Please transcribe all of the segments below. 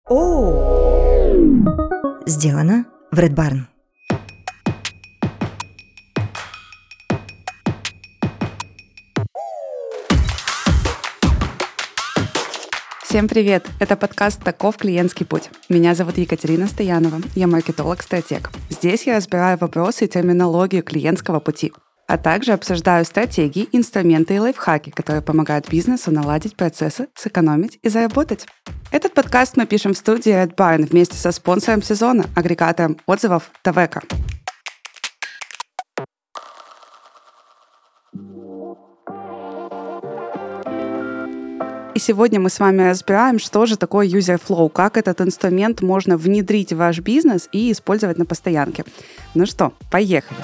Сделано в Red Barn. Всем привет! Это подкаст «Таков клиентский путь». Меня зовут Екатерина Стоянова, я маркетолог-стратег. Здесь я разбираю вопросы и терминологию клиентского пути, а также обсуждаю стратегии, инструменты и лайфхаки, которые помогают бизнесу наладить процессы, сэкономить и заработать. Этот подкаст мы пишем в студии Red Barn вместе со спонсором сезона, агрегатором отзывов Тавека. И сегодня мы с вами разбираем, что же такое User Flow, как этот инструмент можно внедрить в ваш бизнес и использовать на постоянке. Ну что, поехали!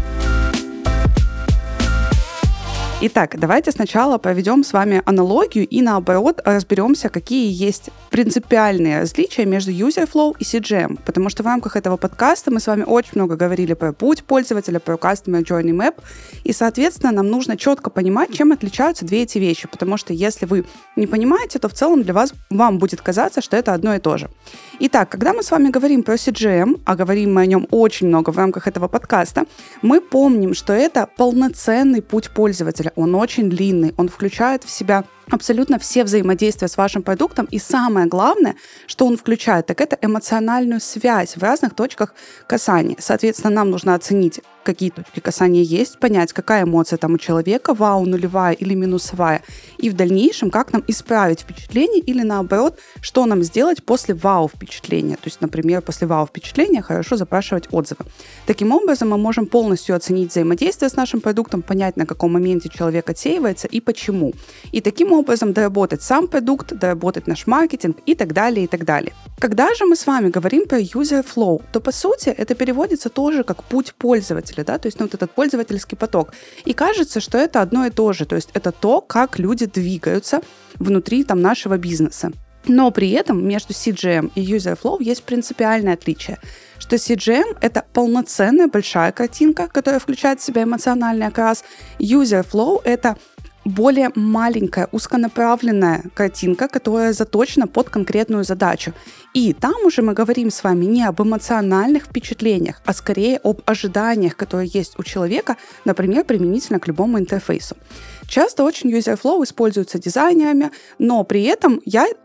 Итак, давайте сначала проведем с вами аналогию и, наоборот, разберемся, какие есть принципиальные различия между User Flow и CGM, потому что в рамках этого подкаста мы с вами очень много говорили про путь пользователя, про Customer Journey Map, и, соответственно, нам нужно четко понимать, чем отличаются две эти вещи, потому что если вы не понимаете, то в целом вам будет казаться, что это одно и то же. Итак, когда мы с вами говорим про CGM, а говорим мы о нем очень много в рамках этого подкаста, мы помним, что это полноценный путь пользователя. Он очень длинный, он включает в себя абсолютно все взаимодействия с вашим продуктом, и самое главное, что он включает, так это эмоциональную связь в разных точках касания. Соответственно, нам нужно оценить, какие точки касания есть, понять, какая эмоция там у человека, вау, нулевая или минусовая, и в дальнейшем, как нам исправить впечатление или наоборот, что нам сделать после вау впечатления. То есть, например, после вау впечатления хорошо запрашивать отзывы. Таким образом, мы можем полностью оценить взаимодействие с нашим продуктом, понять, на каком моменте человек отсеивается и почему. И таким образом доработать сам продукт, доработать наш маркетинг и так далее, и так далее. Когда же мы с вами говорим про User Flow, то, по сути, это переводится тоже как путь пользователя, да, то есть вот этот пользовательский поток. И кажется, что это одно и то же, то есть это то, как люди двигаются внутри там нашего бизнеса. Но при этом между CGM и User Flow есть принципиальное отличие, что CGM — это полноценная большая картинка, которая включает в себя эмоциональный окрас. User Flow — это более маленькая, узконаправленная картинка, которая заточена под конкретную задачу. И там уже мы говорим с вами не об эмоциональных впечатлениях, а скорее об ожиданиях, которые есть у человека, например, применительно к любому интерфейсу. Часто очень User Flow используется дизайнерами, но при этом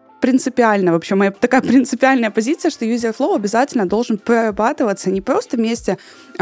моя такая принципиальная позиция, что User Flow обязательно должен прорабатываться не просто вместе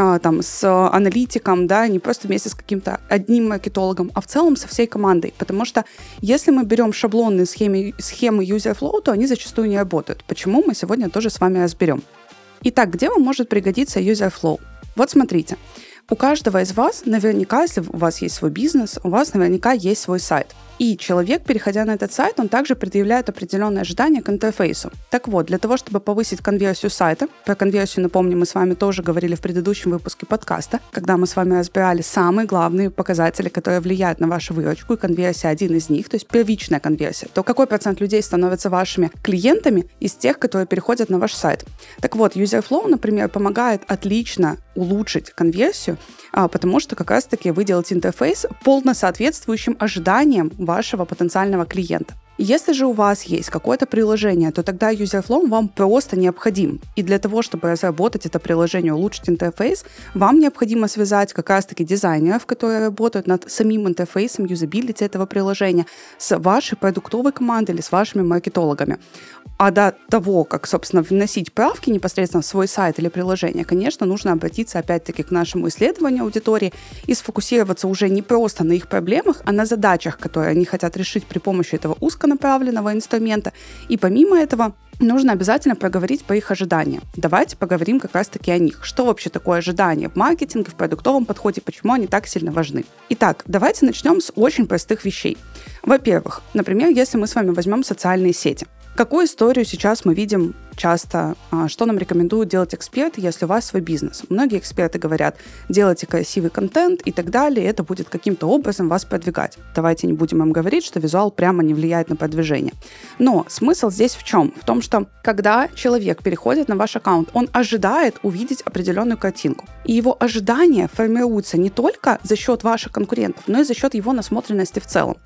с аналитиком, да, не просто вместе с каким-то одним маркетологом, а в целом со всей командой. Потому что если мы берем шаблонные схемы User Flow, то они зачастую не работают. Почему, мы сегодня тоже с вами разберем. Итак, где вам может пригодиться User Flow? Вот смотрите. У каждого из вас наверняка, если у вас есть свой бизнес, у вас наверняка есть свой сайт. И человек, переходя на этот сайт, он также предъявляет определенные ожидания к интерфейсу. Так вот, для того, чтобы повысить конверсию сайта, про конверсию, напомню, мы с вами тоже говорили в предыдущем выпуске подкаста, когда мы с вами разбирали самые главные показатели, которые влияют на вашу выручку, и конверсия один из них, то есть первичная конверсия, то какой процент людей становятся вашими клиентами из тех, которые переходят на ваш сайт. Так вот, User Flow, например, помогает отлично улучшить конверсию, потому что как раз-таки вы делаете интерфейс полно соответствующим ожиданиям вашего потенциального клиента. Если же у вас есть какое-то приложение, то тогда User Flow вам просто необходим. И для того, чтобы разработать это приложение, улучшить интерфейс, вам необходимо связать как раз-таки дизайнеров, которые работают над самим интерфейсом, юзабилити этого приложения, с вашей продуктовой командой или с вашими маркетологами. А до того, как, собственно, вносить правки непосредственно в свой сайт или приложение, конечно, нужно обратиться опять-таки к нашему исследованию аудитории и сфокусироваться уже не просто на их проблемах, а на задачах, которые они хотят решить при помощи этого узконаправленного инструмента. И помимо этого, нужно обязательно проговорить по их ожиданиям. Давайте поговорим как раз-таки о них. Что вообще такое ожидание в маркетинге, в продуктовом подходе, почему они так сильно важны? Итак, давайте начнем с очень простых вещей. Во-первых, например, если мы с вами возьмем социальные сети. Какую историю сейчас мы видим часто, что нам рекомендуют делать эксперты, если у вас свой бизнес? Многие эксперты говорят, делайте красивый контент и так далее, и это будет каким-то образом вас продвигать. Давайте не будем им говорить, что визуал прямо не влияет на продвижение. Но смысл здесь в чем? В том, что когда человек переходит на ваш аккаунт, он ожидает увидеть определенную картинку. И его ожидания формируются не только за счет ваших конкурентов, но и за счет его насмотренности в целом.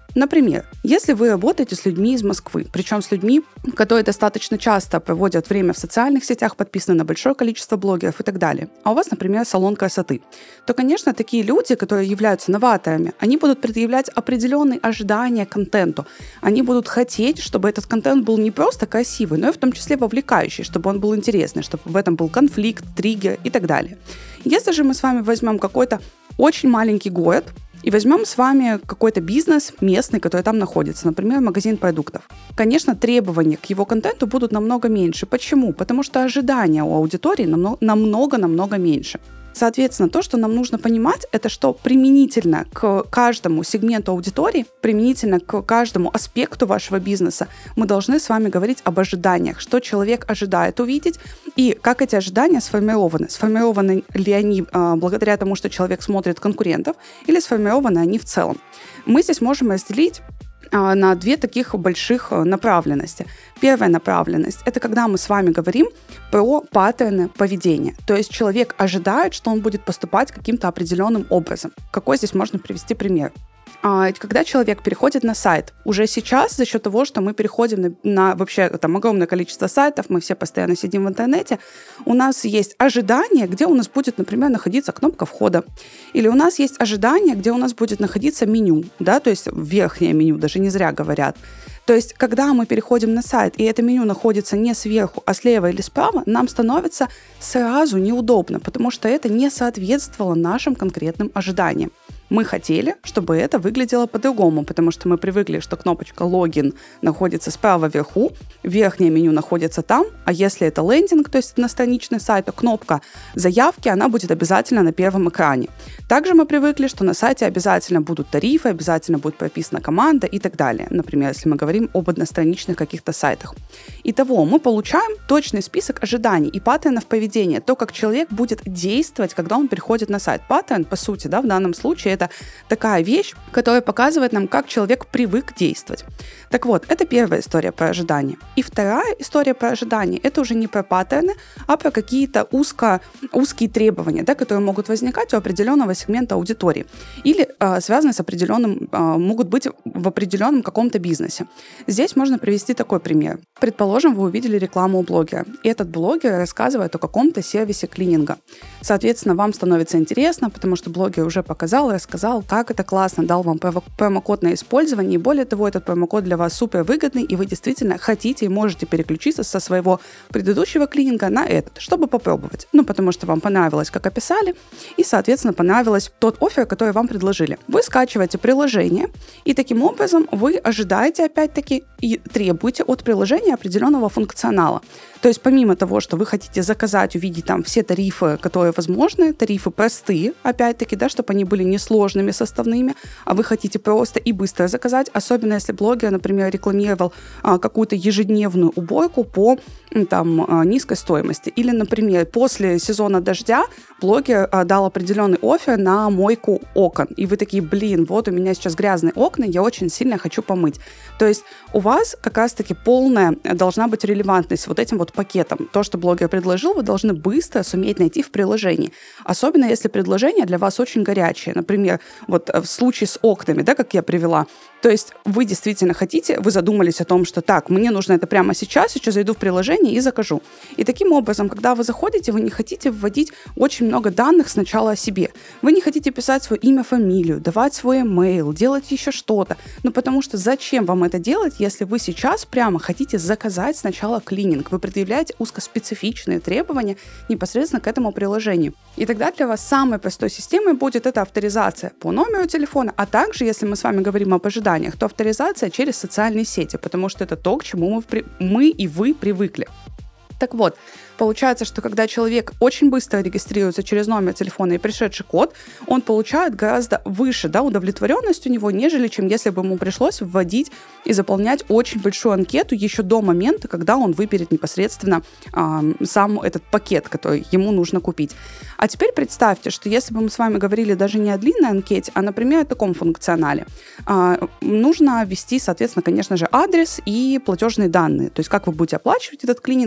Например, если вы работаете с людьми из Москвы, причем с людьми, которые достаточно часто проводят время в социальных сетях, подписаны на большое количество блогеров и так далее, а у вас, например, салон красоты, то, конечно, такие люди, которые являются новаторами, они будут предъявлять определенные ожидания к контенту. Они будут хотеть, чтобы этот контент был не просто красивый, но и в том числе вовлекающий, чтобы он был интересный, чтобы в этом был конфликт, триггер и так далее. Если же мы с вами возьмем какой-то очень маленький город, и возьмем с вами какой-то бизнес местный, который там находится, например, магазин продуктов. Конечно, требования к его контенту будут намного меньше. Почему? Потому что ожидания у аудитории намного меньше. Соответственно, то, что нам нужно понимать, это что применительно к каждому сегменту аудитории, применительно к каждому аспекту вашего бизнеса, мы должны с вами говорить об ожиданиях, что человек ожидает увидеть и как эти ожидания сформированы. Сформированы ли они благодаря тому, что человек смотрит конкурентов, или сформированы они в целом. Мы здесь можем разделить на две таких больших направленности. Первая направленность – это когда мы с вами говорим про паттерны поведения. То есть человек ожидает, что он будет поступать каким-то определенным образом. Какой здесь можно привести пример? Когда человек переходит на сайт, уже сейчас за счет того, что мы переходим на вообще там огромное количество сайтов, мы все постоянно сидим в интернете, у нас есть ожидание, где у нас будет, например, находиться кнопка входа. Или у нас есть ожидание, где у нас будет находиться меню, да, то есть верхнее меню, даже не зря говорят. То есть, когда мы переходим на сайт, и это меню находится не сверху, а слева или справа, нам становится сразу неудобно, потому что это не соответствовало нашим конкретным ожиданиям. Мы хотели, чтобы это выглядело по-другому, потому что мы привыкли, что кнопочка «Логин» находится справа вверху, верхнее меню находится там, а если это лендинг, то есть одностраничный сайт, то кнопка «Заявки», она будет обязательно на первом экране. Также мы привыкли, что на сайте обязательно будут тарифы, обязательно будет прописана команда и так далее. Например, если мы говорим об одностраничных каких-то сайтах. Итого, мы получаем точный список ожиданий и паттернов поведения, то, как человек будет действовать, когда он переходит на сайт. Паттерн, по сути, да, в данном случае, это такая вещь, которая показывает нам, как человек привык действовать. Так вот, это первая история про ожидания. И вторая история про ожидания – это уже не про паттерны, а про какие-то узкие требования, да, которые могут возникать у определенного сегмента аудитории или связаны с определенным, могут быть в определенном каком-то бизнесе. Здесь можно привести такой пример. Предположим, вы увидели рекламу у блогера, и этот блогер рассказывает о каком-то сервисе клининга. Соответственно, вам становится интересно, потому что блогер уже рассказал, как это классно, дал вам промокод на использование, и более того, этот промокод для вас супер выгодный, и вы действительно хотите и можете переключиться со своего предыдущего клининга на этот, чтобы попробовать. Потому что вам понравилось, как описали, и, соответственно, понравилось тот оффер, который вам предложили. Вы скачиваете приложение, и таким образом вы ожидаете, опять-таки, и требуете от приложения определенного функционала. То есть помимо того, что вы хотите заказать, увидеть там все тарифы, которые возможны, тарифы простые, опять-таки, да, чтобы они были несложными, составными, а вы хотите просто и быстро заказать, особенно если блогер, например, рекламировал какую-то ежедневную уборку по низкой стоимости. Или, например, после сезона дождя блогер дал определенный оффер на мойку окон. И вы такие, вот у меня сейчас грязные окна, я очень сильно хочу помыть. То есть у вас как раз-таки полная должна быть релевантность вот этим вот пакетом. То, что блогер предложил, вы должны быстро суметь найти в приложении. Особенно если предложение для вас очень горячее. Например, вот в случае с окнами, да, как я привела. То есть вы действительно хотите, вы задумались о том, что так, мне нужно это прямо сейчас зайду в приложение и закажу. И таким образом, когда вы заходите, вы не хотите вводить очень много данных сначала о себе. Вы не хотите писать свое имя, фамилию, давать свой email, делать еще что-то. Потому что зачем вам это делать, если вы сейчас прямо хотите заказать сначала клининг? Вы предъявляете узкоспецифичные требования непосредственно к этому приложению. И тогда для вас самой простой системой будет эта авторизация по номеру телефона, а также, если мы с вами говорим об ожиданиях, то авторизация через социальные сети, потому что это то, к чему мы и вы привыкли. Так вот, получается, что когда человек очень быстро регистрируется через номер телефона и пришедший код, он получает гораздо выше, да, удовлетворенность у него, нежели чем если бы ему пришлось вводить и заполнять очень большую анкету еще до момента, когда он выберет непосредственно сам этот пакет, который ему нужно купить. А теперь представьте, что если бы мы с вами говорили даже не о длинной анкете, а, например, о таком функционале, нужно ввести, соответственно, конечно же, адрес и платежные данные, то есть как вы будете оплачивать этот клининг и где вам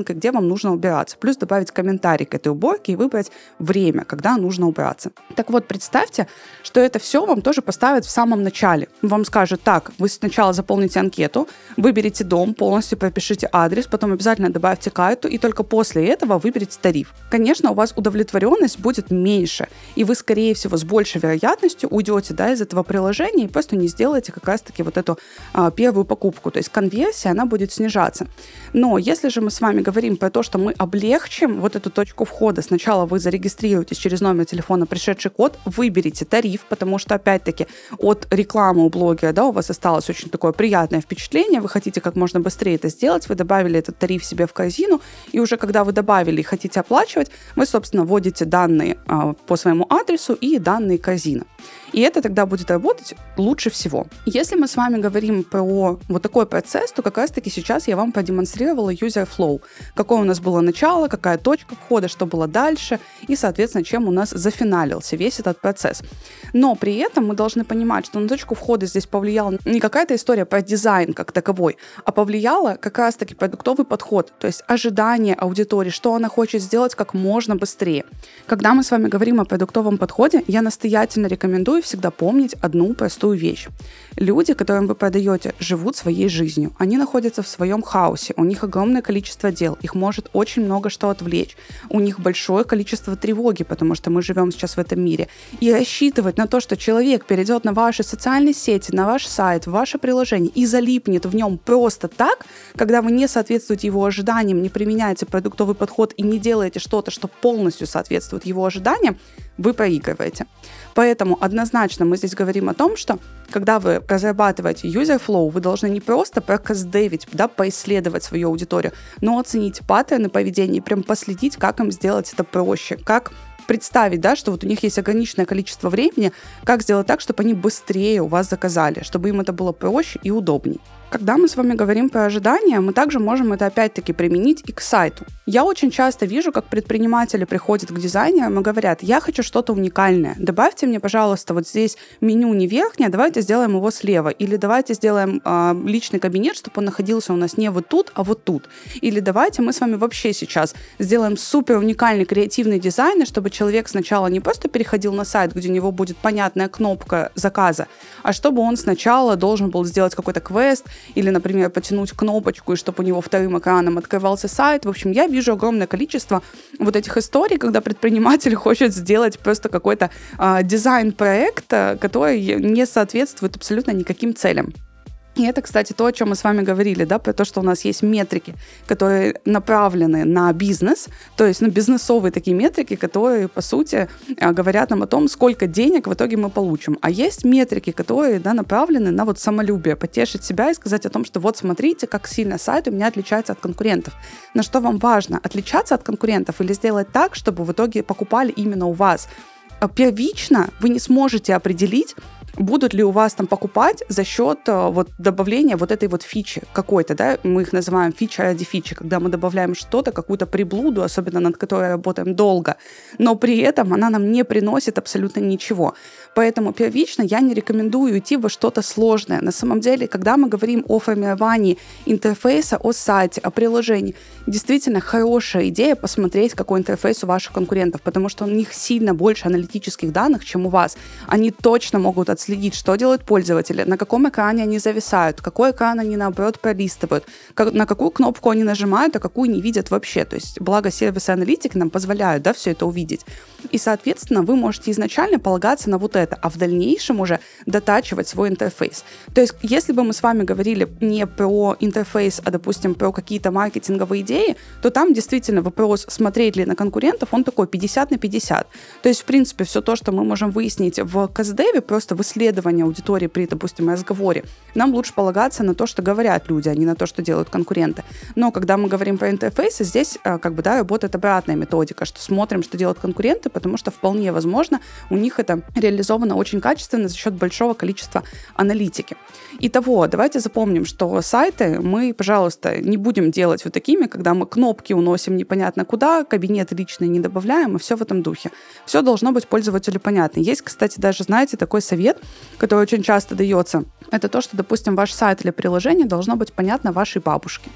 вам нужно убираться. Плюс добавить комментарий к этой уборке и выбрать время, когда нужно убраться. Так вот, представьте, что это все вам тоже поставят в самом начале. Вам скажут: так, вы сначала заполните анкету, выберите дом, полностью пропишите адрес, потом обязательно добавьте карту, и только после этого выберите тариф. Конечно, у вас удовлетворенность будет меньше, и вы, скорее всего, с большей вероятностью уйдете, да, из этого приложения и просто не сделаете как раз-таки вот эту первую покупку. То есть конверсия, она будет снижаться. Но если же мы с вами говорим про то, что мы облегчим вот эту точку входа, сначала вы зарегистрируетесь через номер телефона, пришедший код, выберите тариф, потому что, опять-таки, от рекламы у блогера, да, у вас осталось очень такое приятное впечатление, вы хотите как можно быстрее это сделать, вы добавили этот тариф себе в корзину, и уже когда вы добавили и хотите оплачивать, вы, собственно, вводите данные по своему адресу и данные корзины. И это тогда будет работать лучше всего. Если мы с вами говорим про вот такой процесс, то как раз-таки сейчас я вам продемонстрировала user flow. Какое у нас было начало, какая точка входа, что было дальше, и, соответственно, чем у нас зафиналился весь этот процесс. Но при этом мы должны понимать, что на точку входа здесь повлияла не какая-то история про дизайн как таковой, а повлияла как раз-таки продуктовый подход, то есть ожидание аудитории, что она хочет сделать как можно быстрее. Когда мы с вами говорим о продуктовом подходе, я настоятельно рекомендую всегда помнить одну простую вещь. Люди, которым вы продаете, живут своей жизнью. Они находятся в своем хаосе, у них огромное количество дел, их может очень много что отвлечь. У них большое количество тревоги, потому что мы живем сейчас в этом мире. И рассчитывать на то, что человек перейдет на ваши социальные сети, на ваш сайт, в ваше приложение и залипнет в нем просто так, когда вы не соответствуете его ожиданиям, не применяете продуктовый подход и не делаете что-то, что полностью соответствует его ожиданиям, вы проигрываете. Поэтому однозначно мы здесь говорим о том, что когда вы разрабатываете user flow, вы должны не просто проказдевить, да, поисследовать свою аудиторию, но оценить паттерны поведения и прям последить, как им сделать это проще, как представить, да, что вот у них есть ограниченное количество времени, как сделать так, чтобы они быстрее у вас заказали, чтобы им это было проще и удобнее. Когда мы с вами говорим про ожидания, мы также можем это опять-таки применить и к сайту. Я очень часто вижу, как предприниматели приходят к дизайнерам и говорят: я хочу что-то уникальное, добавьте мне, пожалуйста, вот здесь меню не верхнее, давайте сделаем его слева, или давайте сделаем личный кабинет, чтобы он находился у нас не вот тут, а вот тут, или давайте мы с вами вообще сейчас сделаем супер уникальный креативный дизайн, чтобы человек сначала не просто переходил на сайт, где у него будет понятная кнопка заказа, а чтобы он сначала должен был сделать какой-то квест, или, например, потянуть кнопочку, и чтобы у него вторым экраном открывался сайт. В общем, я вижу огромное количество вот этих историй, когда предприниматель хочет сделать просто какой-то дизайн-проект, который не соответствует абсолютно никаким целям. И это, кстати, то, о чем мы с вами говорили, да, про то, что у нас есть метрики, которые направлены на бизнес, то есть бизнесовые такие метрики, которые, по сути, говорят нам о том, сколько денег в итоге мы получим. А есть метрики, которые, да, направлены на вот самолюбие, потешить себя и сказать о том, что вот смотрите, как сильно сайт у меня отличается от конкурентов. На что вам важно? Отличаться от конкурентов или сделать так, чтобы в итоге покупали именно у вас? Первично вы не сможете определить, будут ли у вас там покупать за счет вот добавления вот этой вот фичи какой-то, да, мы их называем фича ради фичи, когда мы добавляем что-то, какую-то приблуду, особенно над которой работаем долго, но при этом она нам не приносит абсолютно ничего. Поэтому первично я не рекомендую идти во что-то сложное. На самом деле, когда мы говорим о формировании интерфейса, о сайте, о приложении, действительно хорошая идея посмотреть, какой интерфейс у ваших конкурентов, потому что у них сильно больше аналитических данных, чем у вас. Они точно могут отследить, что делают пользователи, на каком экране они зависают, какой экран они, наоборот, пролистывают, на какую кнопку они нажимают, а какую не видят вообще. То есть, благо сервисы аналитики нам позволяют, да, все это увидеть. И, соответственно, вы можете изначально полагаться на вот это, а в дальнейшем уже дотачивать свой интерфейс. То есть, если бы мы с вами говорили не про интерфейс, а, допустим, про какие-то маркетинговые идеи, то там действительно вопрос, смотреть ли на конкурентов, он такой 50/50. То есть, в принципе, все то, что мы можем выяснить в каздеве, просто в исследовании аудитории при, допустим, разговоре, нам лучше полагаться на то, что говорят люди, а не на то, что делают конкуренты. Но когда мы говорим про интерфейсы, здесь как бы, да, работает обратная методика, что смотрим, что делают конкуренты, потому что вполне возможно у них это реализовано очень качественно за счет большого количества аналитики. Итого, давайте запомним, что сайты мы, пожалуйста, не будем делать вот такими, когда мы кнопки уносим непонятно куда, кабинеты личные не добавляем, и все в этом духе. Все должно быть пользователю понятно. Есть, кстати, даже, знаете, такой совет, который очень часто дается. Это то, что, допустим, ваш сайт или приложение должно быть понятно вашей бабушке.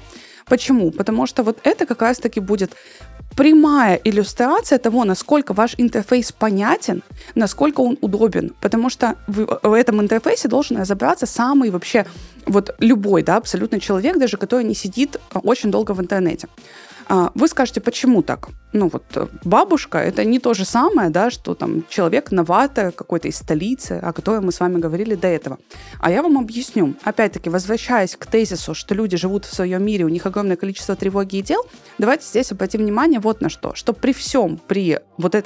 Почему? Потому что вот это как раз-таки будет прямая иллюстрация того, насколько ваш интерфейс понятен, насколько он удобен. Потому что в этом интерфейсе должен разобраться самый вообще вот любой, да, абсолютно человек, даже который не сидит очень долго в интернете. Вы скажете, почему так? Ну вот бабушка — это не то же самое, да, что там человек-новатор какой-то из столицы, о котором мы с вами говорили до этого. А я вам объясню. Опять-таки, возвращаясь к тезису, что люди живут в своем мире, у них огромное количество тревоги и дел, давайте здесь обратим внимание вот на что при всем, при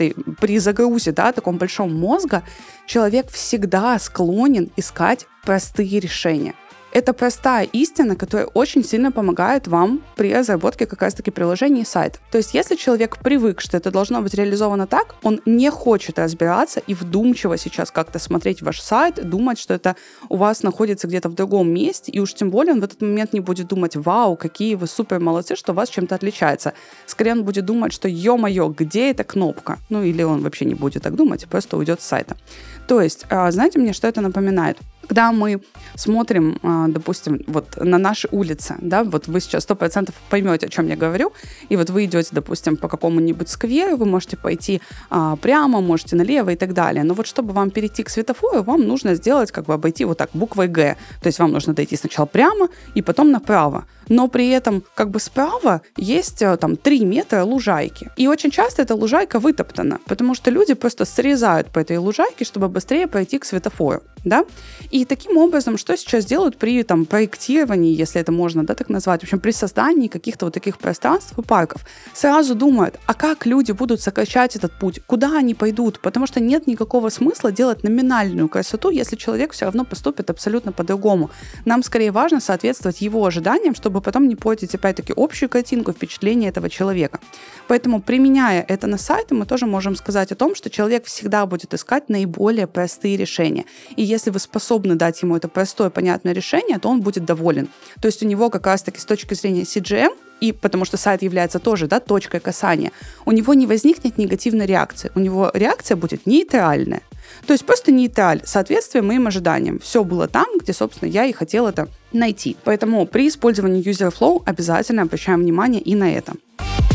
загрузе, да, таком большом мозга, человек всегда склонен искать простые решения. Это простая истина, которая очень сильно помогает вам при разработке как раз-таки приложений и сайтов. То есть, если человек привык, что это должно быть реализовано так, он не хочет разбираться и вдумчиво сейчас как-то смотреть ваш сайт, думать, что это у вас находится где-то в другом месте, и уж тем более он в этот момент не будет думать: вау, какие вы супер молодцы, что у вас чем-то отличается. Скорее он будет думать, что ё-моё, где эта кнопка? Ну, или он вообще не будет так думать, просто уйдет с сайта. То есть, знаете мне, что это напоминает? Когда мы смотрим, допустим, вот на наши улицы, да, вот вы сейчас 100% поймете, о чем я говорю, и вот вы идете, допустим, по какому-нибудь скверу, вы можете пойти прямо, можете налево и так далее. Но вот чтобы вам перейти к светофору, вам нужно сделать, как бы обойти вот так буквой «Г». То есть вам нужно дойти сначала прямо и потом направо. Но при этом как бы справа есть там 3 метра лужайки. И очень часто эта лужайка вытоптана, потому что люди просто срезают по этой лужайке, чтобы быстрее пройти к светофору. Да? И таким образом, что сейчас делают при там, проектировании, если это можно, да, так назвать, в общем, при создании каких-то вот таких пространств и парков, сразу думают, а как люди будут сокращать этот путь, куда они пойдут, потому что нет никакого смысла делать номинальную красоту, если человек все равно поступит абсолютно по-другому. Нам скорее важно соответствовать его ожиданиям, чтобы потом не портить, опять-таки, общую картинку, впечатление этого человека. Поэтому, применяя это на сайте, мы тоже можем сказать о том, что человек всегда будет искать наиболее простые решения. И если вы способны дать ему это простое, понятное решение, то он будет доволен. То есть у него как раз-таки с точки зрения CGM, и потому что сайт является тоже, да, точкой касания, у него не возникнет негативной реакции. У него реакция будет нейтральная. То есть просто нейтраль, соответствие моим ожиданиям. Все было там, где, собственно, я и хотела это найти. Поэтому при использовании User Flow обязательно обращаем внимание и на это.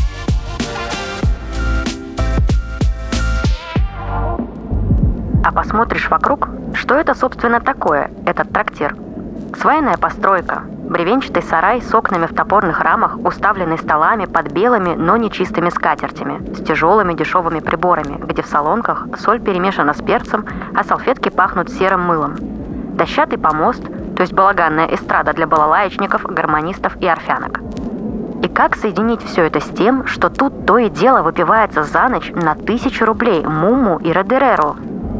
А посмотришь вокруг, что это, собственно, такое, этот трактир? Свайная постройка, бревенчатый сарай с окнами в топорных рамах, уставленный столами под белыми, но не чистыми скатертями, с тяжелыми дешевыми приборами, где в солонках соль перемешана с перцем, а салфетки пахнут серым мылом. Дощатый помост, то есть балаганная эстрада для балалаечников, гармонистов и орфянок. И как соединить все это с тем, что тут то и дело выпивается за ночь на 1000 рублей Муму и Родереру?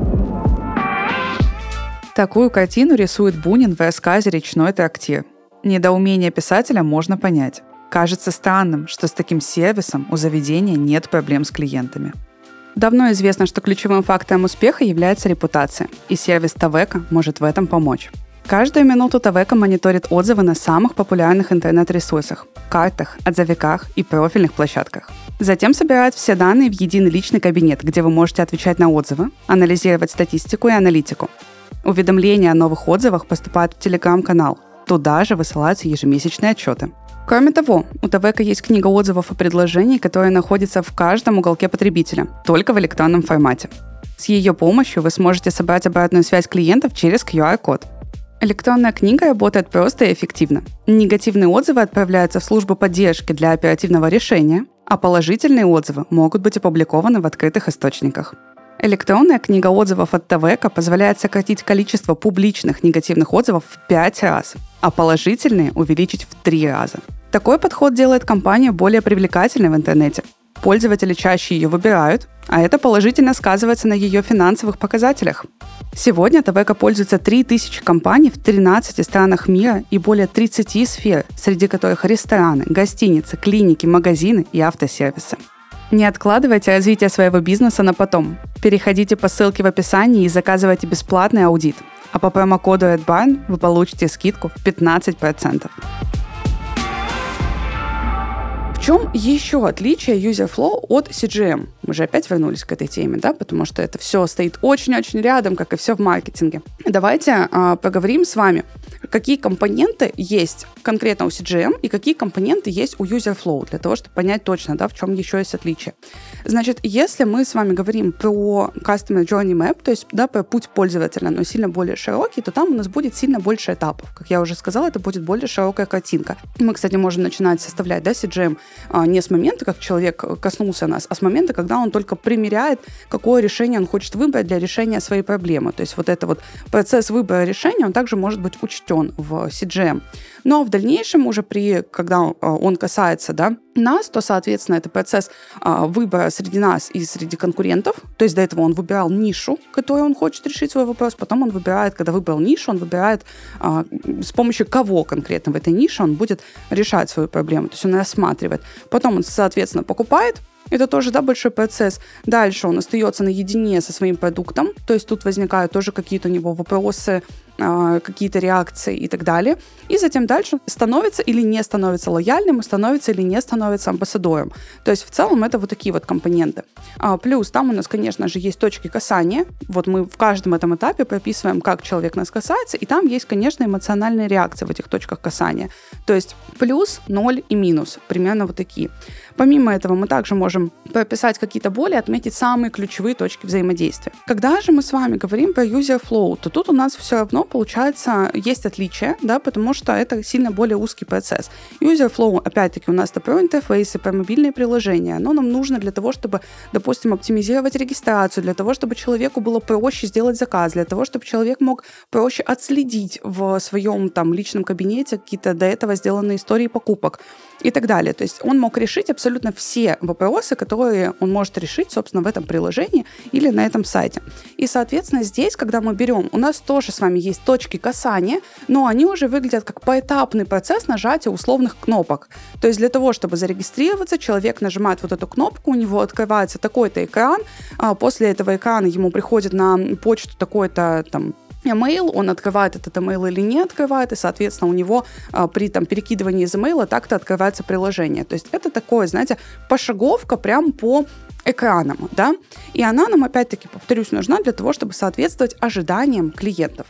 Такую картину рисует Бунин в рассказе «Речной трактир». Недоумение писателя можно понять. Кажется странным, что с таким сервисом у заведения нет проблем с клиентами. Давно известно, что ключевым фактором успеха является репутация, и сервис Тавека может в этом помочь. Каждую минуту Тавека мониторит отзывы на самых популярных интернет-ресурсах, картах, отзывиках и профильных площадках. Затем собирает все данные в единый личный кабинет, где вы можете отвечать на отзывы, анализировать статистику и аналитику. Уведомления о новых отзывах поступают в Telegram-канал. Туда же высылаются ежемесячные отчеты. Кроме того, у Тавека есть книга отзывов и предложений, которая находится в каждом уголке потребителя, только в электронном формате. С ее помощью вы сможете собрать обратную связь клиентов через QR-код. Электронная книга работает просто и эффективно. Негативные отзывы отправляются в службу поддержки для оперативного решения, а положительные отзывы могут быть опубликованы в открытых источниках. Электронная книга отзывов от Тавека позволяет сократить количество публичных негативных отзывов в 5 раз, а положительные увеличить в 3 раза. Такой подход делает компанию более привлекательной в интернете. Пользователи чаще ее выбирают, а это положительно сказывается на ее финансовых показателях. Сегодня Тавека пользуется 3000 компаний в 13 странах мира и более 30 сфер, среди которых рестораны, гостиницы, клиники, магазины и автосервисы. Не откладывайте развитие своего бизнеса на потом. Переходите по ссылке в описании и заказывайте бесплатный аудит. А по промокоду RedBarn вы получите скидку в 15%. В чем еще отличие UserFlow от CGM? Мы же опять вернулись к этой теме, да, потому что это все стоит очень-очень рядом, как и все в маркетинге. Давайте поговорим с вами, какие компоненты есть конкретно у CGM и какие компоненты есть у UserFlow, для того, чтобы понять точно, да, в чем еще есть отличие. Значит, если мы с вами говорим про Customer Journey Map, то есть, да, про путь пользователя, но сильно более широкий, то там у нас будет сильно больше этапов. Как я уже сказала, это будет более широкая картинка. Мы, кстати, можем начинать составлять, да, CGM не с момента, как человек коснулся нас, а с момента, когда он только примеряет, какое решение он хочет выбрать для решения своей проблемы. То есть вот это вот процесс выбора решения, он также может быть учтен в CGM. Но в дальнейшем уже когда он касается, да, нас, то, соответственно, это процесс выбора среди нас и среди конкурентов. То есть до этого он выбирал нишу, которую он хочет решить свой вопрос. Потом он выбирает, когда выбрал нишу, он выбирает, с помощью кого конкретно в этой нише он будет решать свою проблему. То есть он рассматривает. Потом он, соответственно, покупает. Это тоже, да, большой процесс. Дальше он остается наедине со своим продуктом. То есть тут возникают тоже какие-то у него вопросы, какие-то реакции и так далее. И затем дальше становится или не становится лояльным, становится или не становится амбассадором. То есть в целом это вот такие вот компоненты. Плюс там у нас, конечно же, есть точки касания. Вот мы в каждом этом этапе прописываем, как человек нас касается, и там есть, конечно, эмоциональные реакции в этих точках касания. То есть плюс, ноль и минус. Примерно вот такие. Помимо этого мы также можем прописать какие-то боли, отметить самые ключевые точки взаимодействия. Когда же мы с вами говорим про user flow, то тут у нас все равно получается есть отличия, да, потому что это сильно более узкий процесс. User flow, опять-таки, у нас это про интерфейсы, про мобильные приложения. Оно нам нужно для того, чтобы, допустим, оптимизировать регистрацию, для того, чтобы человеку было проще сделать заказ, для того, чтобы человек мог проще отследить в своем там личном кабинете какие-то до этого сделанные истории покупок и так далее. То есть он мог решить абсолютно все вопросы, которые он может решить, собственно, в этом приложении или на этом сайте. И, соответственно, здесь, когда мы берем, у нас тоже с вами есть точки касания, но они уже выглядят как поэтапный процесс нажатия условных кнопок. То есть для того, чтобы зарегистрироваться, человек нажимает вот эту кнопку, у него открывается такой-то экран, после этого экрана ему приходит на почту такой-то там email, он открывает этот email или не открывает, и, соответственно, у него при там, перекидывании из email так-то открывается приложение. То есть это такое, знаете, пошаговка прям по экранам, да, и она нам, опять-таки, повторюсь, нужна для того, чтобы соответствовать ожиданиям клиентов.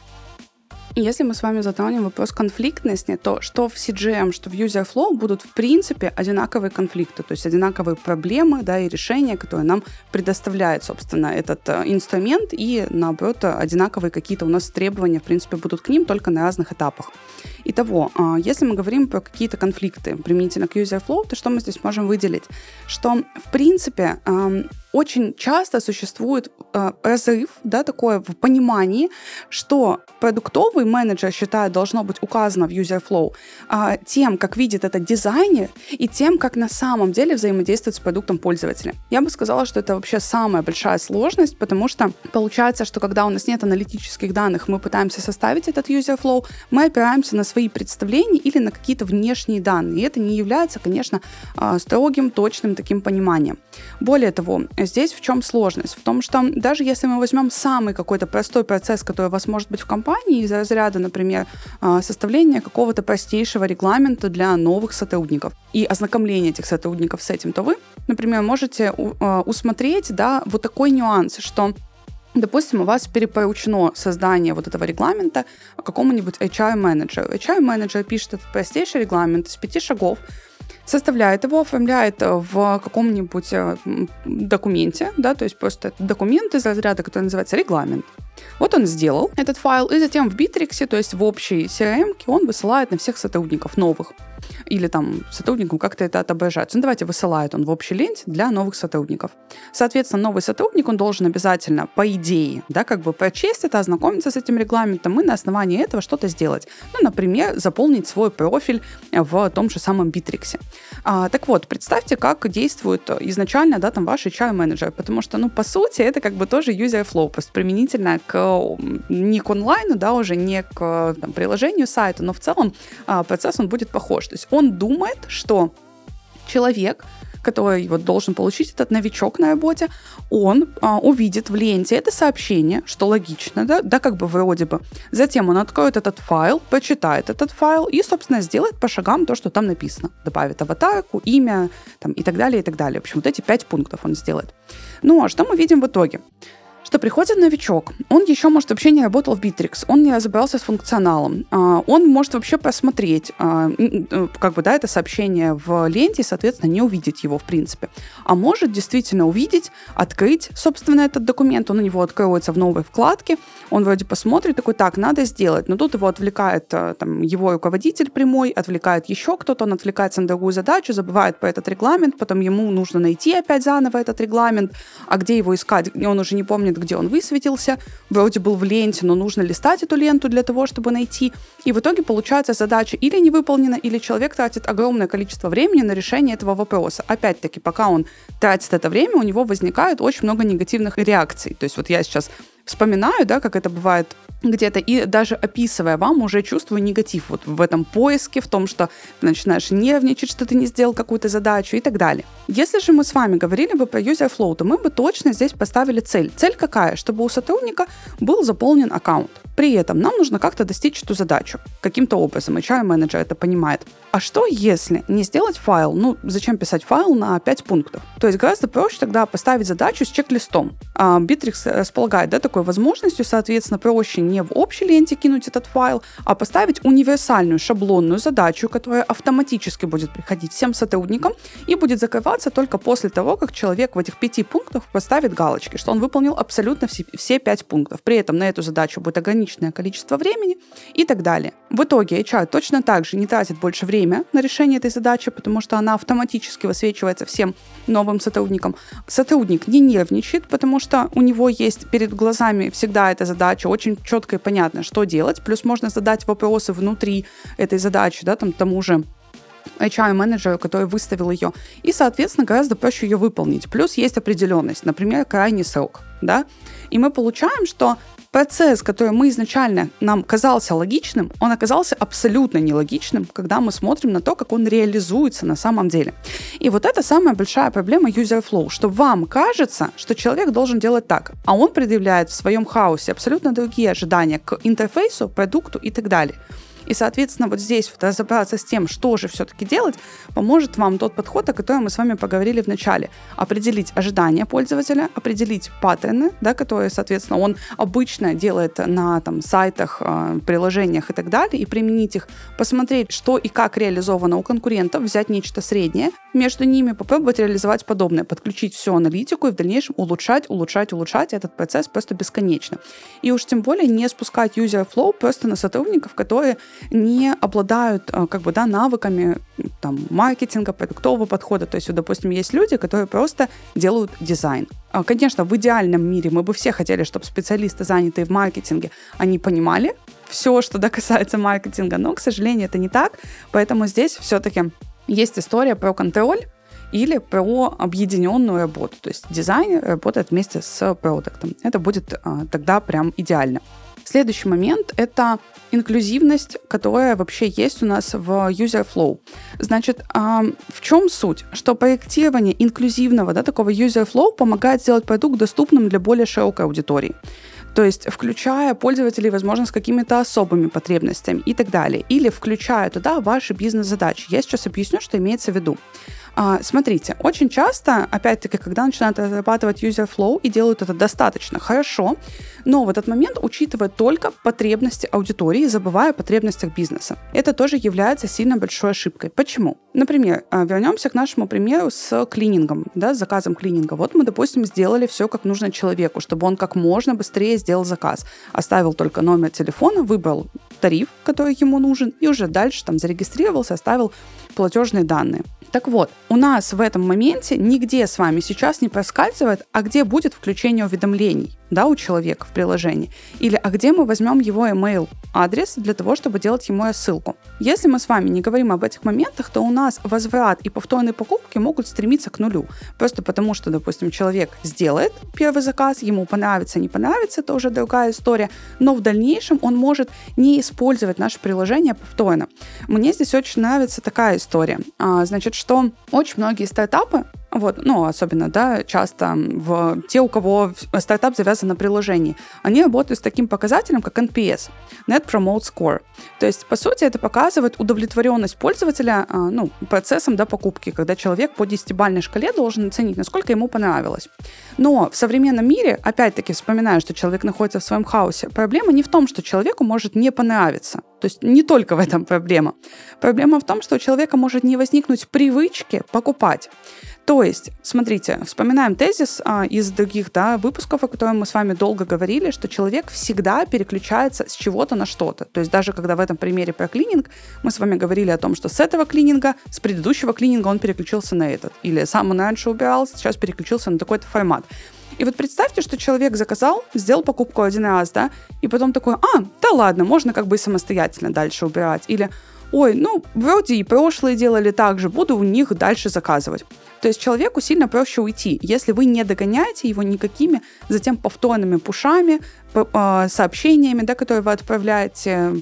Если мы с вами затронем вопрос конфликтности, то что в CGM, что в UserFlow будут, в принципе, одинаковые конфликты, то есть одинаковые проблемы, да, и решения, которые нам предоставляет, собственно, этот инструмент, и, наоборот, одинаковые какие-то у нас требования, в принципе, будут к ним, только на разных этапах. Итого, если мы говорим про какие-то конфликты применительно к UserFlow, то что мы здесь можем выделить? Что, в принципе, очень часто существует разрыв, да, такое в понимании, что продуктовый менеджер считает, должно быть указано в UserFlow тем, как видит это дизайнер, и тем, как на самом деле взаимодействует с продуктом пользователя. Я бы сказала, что это вообще самая большая сложность, потому что получается, что когда у нас нет аналитических данных, мы пытаемся составить этот UserFlow, мы опираемся на свои представления или на какие-то внешние данные, и это не является, конечно, строгим, точным таким пониманием. Более того, здесь в чем сложность? В том, что даже если мы возьмем самый какой-то простой процесс, который у вас может быть в компании, из разряда, например, составления какого-то простейшего регламента для новых сотрудников и ознакомления этих сотрудников с этим, то вы, например, можете усмотреть, да, вот такой нюанс, что, допустим, у вас перепоручено создание вот этого регламента какому-нибудь HR-менеджеру. HR-менеджер пишет этот простейший регламент из 5 шагов, составляет его, оформляет в каком-нибудь документе, да, то есть просто документ из разряда, который называется регламент. Вот он сделал этот файл, и затем в Bittrex, то есть в общей CRM-ке, он высылает на всех сотрудников новых. Или там сотруднику как-то это отображается. Ну, давайте высылает он в общей ленте для новых сотрудников. Соответственно, новый сотрудник, он должен обязательно, по идее, да, как бы прочесть это, ознакомиться с этим регламентом и на основании этого что-то сделать. Ну, например, заполнить свой профиль в том же самом Bittrex. Так вот, представьте, как действует изначально, да, там ваш HR-менеджер, потому что, ну, по сути, это как бы тоже user-flow, просто применительно не к онлайну, да, уже не к там, приложению сайта, но в целом процесс, он будет похож. То есть он думает, что человек, который вот должен получить этот новичок на работе, он увидит в ленте это сообщение, что логично, да, как бы вроде бы. Затем он откроет этот файл, прочитает этот файл и, собственно, сделает по шагам то, что там написано. Добавит аватарку, имя там, и так далее, и так далее. В общем, вот эти 5 пунктов он сделает. Ну, а что мы видим в итоге? что приходит новичок, он еще, может, вообще не работал в Bittrex, он не разобрался с функционалом, он может вообще посмотреть, это сообщение в ленте, соответственно, не увидеть его, в принципе. А может действительно увидеть, открыть, собственно, этот документ, он у него откроется в новой вкладке, он вроде посмотрит, такой, так, надо сделать, но тут его отвлекает его руководитель прямой, отвлекает еще кто-то, он отвлекается на другую задачу, забывает про этот регламент, потом ему нужно найти опять заново этот регламент, а где его искать, он уже не помнит, где он высветился, вроде был в ленте, но нужно листать эту ленту для того, чтобы найти. И в итоге получается задача или не выполнена, или человек тратит огромное количество времени на решение этого вопроса. Опять-таки, пока он тратит это время, у него возникает очень много негативных реакций. То есть вот я сейчас вспоминаю, как это бывает где-то, и даже описывая вам, уже чувствую негатив вот в этом поиске, в том, что ты начинаешь нервничать, что ты не сделал какую-то задачу и так далее. Если же мы с вами говорили бы про user flow, то мы бы точно здесь поставили цель. Цель какая? Чтобы у сотрудника был заполнен аккаунт. При этом нам нужно как-то достичь эту задачу. Каким-то образом. HR-менеджер это понимает. А что, если не сделать файл? Зачем писать файл на 5 пунктов? То есть гораздо проще тогда поставить задачу с чек-листом. Bittrex располагает такой возможностью, соответственно, проще не в общей ленте кинуть этот файл, а поставить универсальную шаблонную задачу, которая автоматически будет приходить всем сотрудникам и будет закрываться только после того, как человек в этих 5 пунктах поставит галочки, что он выполнил абсолютно все 5 пунктов. При этом на эту задачу будет ограниченное количество времени и так далее. В итоге HR точно так же не тратит больше времени на решение этой задачи, потому что она автоматически высвечивается всем новым сотрудникам. Сотрудник не нервничает, потому что у него есть перед глазами всегда эта задача, очень четко и понятно, что делать. Плюс можно задать вопросы внутри этой задачи, тому же HR-менеджеру, который выставил ее. И, соответственно, гораздо проще ее выполнить. Плюс есть определенность, например, крайний срок. И мы получаем, что процесс, который мы изначально нам казался логичным, он оказался абсолютно нелогичным, когда мы смотрим на то, как он реализуется на самом деле. И вот это самая большая проблема user flow, что вам кажется, что человек должен делать так, а он предъявляет в своем хаосе абсолютно другие ожидания к интерфейсу, продукту и так далее. И, соответственно, вот здесь вот разобраться с тем, что же все-таки делать, поможет вам тот подход, о котором мы с вами поговорили в начале. Определить ожидания пользователя, определить паттерны, которые, соответственно, он обычно делает на сайтах, приложениях и так далее, и применить их, посмотреть, что и как реализовано у конкурентов, взять нечто среднее между ними, попробовать реализовать подобное, подключить всю аналитику и в дальнейшем улучшать этот процесс просто бесконечно. И уж тем более не спускать user flow просто на сотрудников, которые не обладают навыками маркетинга, продуктового подхода. То есть, допустим, есть люди, которые просто делают дизайн. Конечно, в идеальном мире мы бы все хотели, чтобы специалисты, занятые в маркетинге, они понимали все, что касается маркетинга, но, к сожалению, это не так. Поэтому здесь все-таки есть история про контроль или про объединенную работу. То есть дизайн работает вместе с продуктом. Это будет тогда прям идеально. Следующий момент – это инклюзивность, которая вообще есть у нас в user flow. Значит, в чем суть? Что проектирование инклюзивного, такого user flow помогает сделать продукт доступным для более широкой аудитории. То есть включая пользователей, возможно, с какими-то особыми потребностями и так далее. Или включая туда ваши бизнес-задачи. Я сейчас объясню, что имеется в виду. Смотрите, очень часто, опять-таки, когда начинают разрабатывать user flow и делают это достаточно хорошо, но в этот момент учитывают только потребности аудитории, забывая о потребностях бизнеса. Это тоже является сильно большой ошибкой. Почему? Например, вернемся к нашему примеру с клинингом, с заказом клининга. Вот мы, допустим, сделали все как нужно человеку, чтобы он как можно быстрее сделал заказ. Оставил только номер телефона, выбрал тариф, который ему нужен, и уже дальше зарегистрировался, оставил платежные данные. Так вот, у нас в этом моменте нигде с вами сейчас не проскальзывает, а где будет включение уведомлений, у человека в приложении, или а где мы возьмем его email адрес для того, чтобы делать ему рассылку. Если мы с вами не говорим об этих моментах, то у нас возврат и повторные покупки могут стремиться к нулю. Просто потому, что, допустим, человек сделает первый заказ, ему понравится, не понравится, это уже другая история, но в дальнейшем он может не использовать наше приложение повторно. Мне здесь очень нравится такая история. Значит, что очень многие стартапы Вот, особенно, да, часто те, у кого стартап завязан на приложении, они работают с таким показателем, как NPS, Net Promote Score. То есть, по сути, это показывает удовлетворенность пользователя процессом покупки, когда человек по 10-бальной шкале должен оценить, насколько ему понравилось. Но в современном мире, опять-таки, вспоминаю, что человек находится в своем хаосе, проблема не в том, что человеку может не понравиться. То есть не только в этом проблема. Проблема в том, что у человека может не возникнуть привычки покупать. То есть, смотрите, вспоминаем тезис из других выпусков, о котором мы с вами долго говорили, что человек всегда переключается с чего-то на что-то. То есть даже когда в этом примере про клининг мы с вами говорили о том, что с этого клининга, с предыдущего клининга он переключился на этот. Или сам он раньше убирался, сейчас переключился на такой-то формат. И вот представьте, что человек заказал, сделал покупку один раз, и потом такой, да ладно, можно как бы и самостоятельно дальше убирать. Или, вроде и прошлые делали так же, буду у них дальше заказывать. То есть человеку сильно проще уйти, если вы не догоняете его никакими затем повторными пушами, сообщениями, которые вы отправляете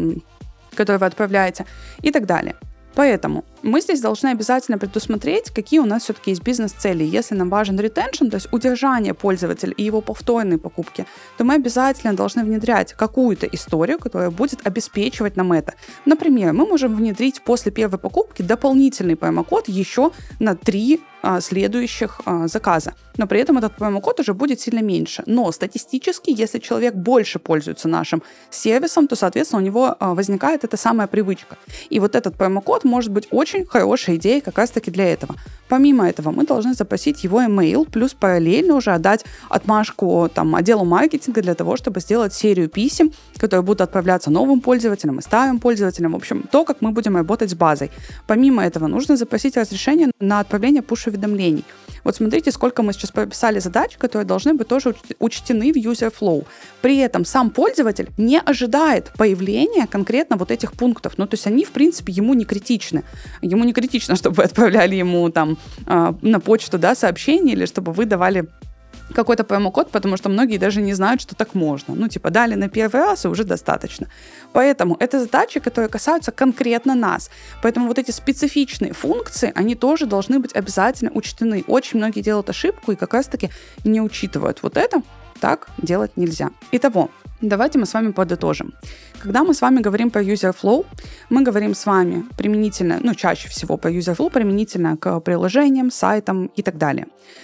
и так далее. Поэтому мы здесь должны обязательно предусмотреть, какие у нас все-таки есть бизнес-цели. Если нам важен ретеншн, то есть удержание пользователя и его повторные покупки, то мы обязательно должны внедрять какую-то историю, которая будет обеспечивать нам это. Например, мы можем внедрить после первой покупки дополнительный промокод еще на 3 следующих заказа. Но при этом этот промокод уже будет сильно меньше. Но статистически, если человек больше пользуется нашим сервисом, то, соответственно, у него возникает эта самая привычка. И вот этот промокод может быть очень хорошей идеей как раз-таки для этого. Помимо этого, мы должны запросить его email, плюс параллельно уже отдать отмашку отделу маркетинга для того, чтобы сделать серию писем, которые будут отправляться новым пользователям и старым пользователям. В общем, то, как мы будем работать с базой. Помимо этого, нужно запросить разрешение на отправление push-уведомлений. Вот смотрите, сколько мы сейчас прописали задач, которые должны быть тоже учтены в user flow. При этом сам пользователь не ожидает появления конкретно вот этих пунктов. То есть они, в принципе, ему не критичны. Ему не критично, чтобы вы отправляли ему на почту сообщение или чтобы вы давали какой-то промокод, потому что многие даже не знают, что так можно. Дали на первый раз, и уже достаточно. Поэтому это задачи, которые касаются конкретно нас. Поэтому вот эти специфичные функции, они тоже должны быть обязательно учтены. Очень многие делают ошибку и как раз-таки не учитывают вот это. Так делать нельзя. Итого, давайте мы с вами подытожим. Когда мы с вами говорим про user flow, мы говорим с вами применительно, чаще всего про user flow применительно к приложениям, сайтам и так далее.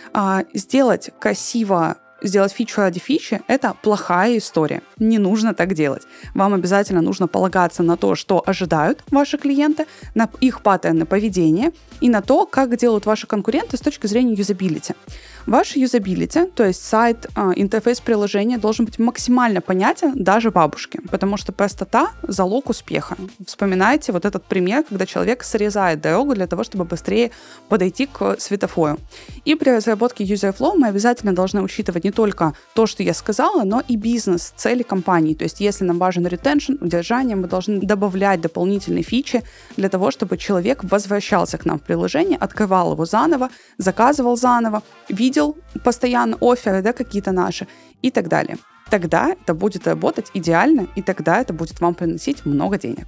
Сделать красиво, сделать фичу ради фичи – это плохая история. Не нужно так делать. Вам обязательно нужно полагаться на то, что ожидают ваши клиенты, на их паттерны поведения и на то, как делают ваши конкуренты с точки зрения юзабилити. Ваш юзабилити, то есть сайт, интерфейс приложения должен быть максимально понятен даже бабушке, потому что простота – залог успеха. Вспоминайте вот этот пример, когда человек срезает дорогу для того, чтобы быстрее подойти к светофору. И при разработке user flow мы обязательно должны учитывать не только то, что я сказала, но и бизнес-цели компании. То есть если нам важен ретеншн, удержание, мы должны добавлять дополнительные фичи для того, чтобы человек возвращался к нам в приложение, открывал его заново, заказывал заново, видел постоянно офферы, какие-то наши и так далее. Тогда это будет работать идеально, и тогда это будет вам приносить много денег.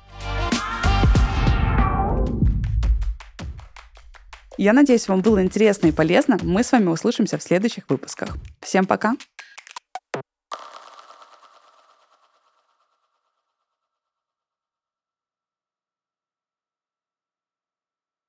Я надеюсь, вам было интересно и полезно. Мы с вами услышимся в следующих выпусках. Всем пока!